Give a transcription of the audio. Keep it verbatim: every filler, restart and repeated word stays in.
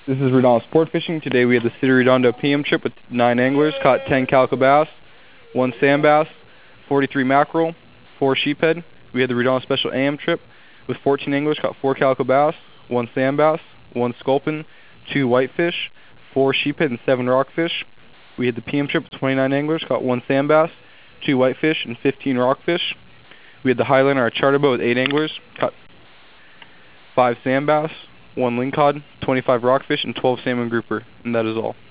This is Redondo Sport Fishing. Today we had the City Redondo P M trip with nine anglers, caught ten calico bass, one sand bass, forty-three mackerel, four sheephead. We had the Redondo Special A M trip with fourteen anglers, caught four calico bass, one sand bass, one sculpin, two whitefish, four sheephead, and seven rockfish. We had the P M trip with twenty-nine anglers, caught one sand bass, two whitefish, and fifteen rockfish. We had the Highliner, our charter boat, with eight anglers, caught five sand bass, one lingcod, twenty-five rockfish, and twelve salmon grouper, and that is all.